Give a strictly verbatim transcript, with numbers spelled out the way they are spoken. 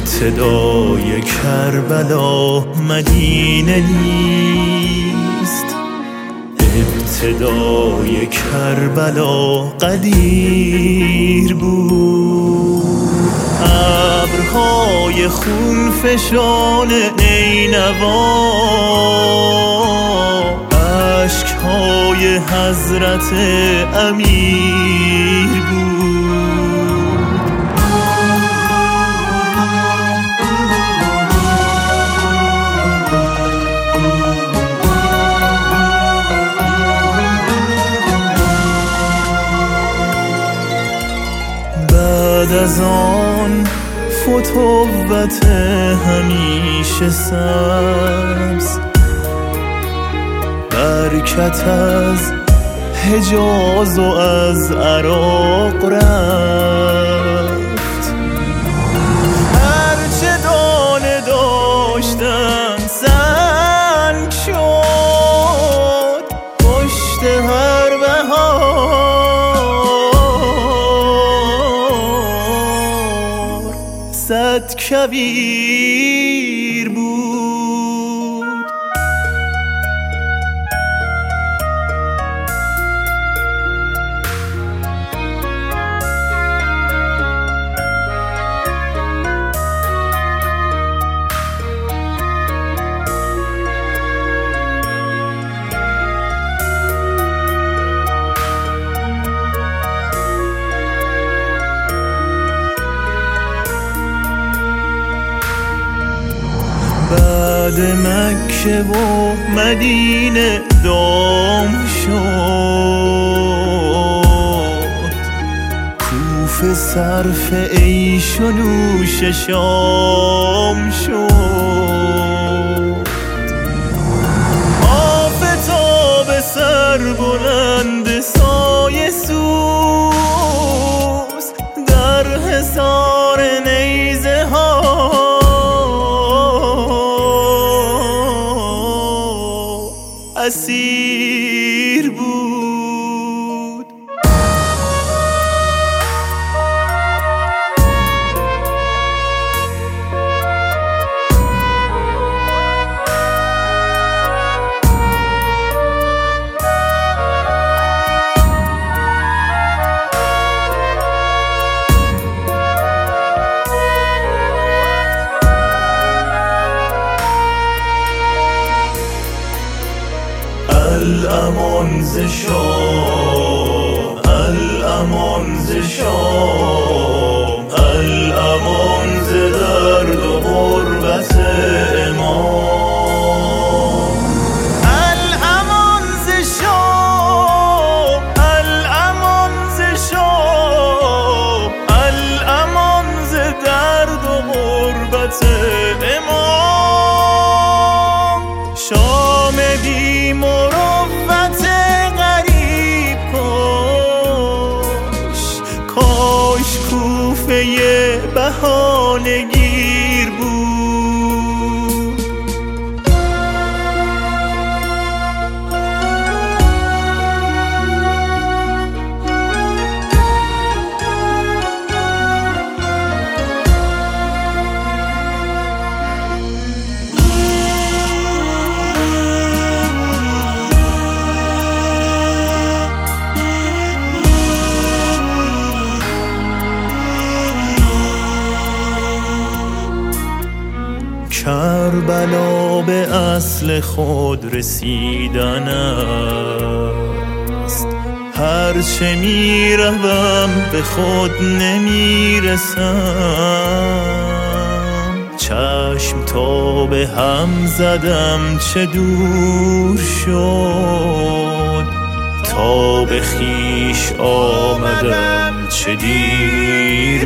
ابتدای کربلا مدینه نیست، ابتدای کربلا قدیر بود. ابرهای خون فشان نینوا، اشکهای حضرت امیر بود. بعد از آن فتوت همیشه سبز، برکت از حجاز و از عراق رفت. هرچه دانه داشتم سنگ شد پشت هر بهار، صد کبیر بود. بعد مکه و مدینه دام شد، کوفه صرف عیش و نوش شام شد. آفتاب سر بلند سایه سوز در حصار نیزه ها، اسیر بود. الامان ز شام، الامان ز شام، الامان ز درد و غربت امام. الامان ز شام، الامان ز شام، الامان ز درد و غربت امام. شام بی مروت غریب کاش، کاش کوفه بهانه گیر بود. کربلا به اصل خود رسیدن است، هرچه می روم به خود نمی رسم. چشم تا به هم زدم چه دور شد، تا به خویش آمدم چه دیر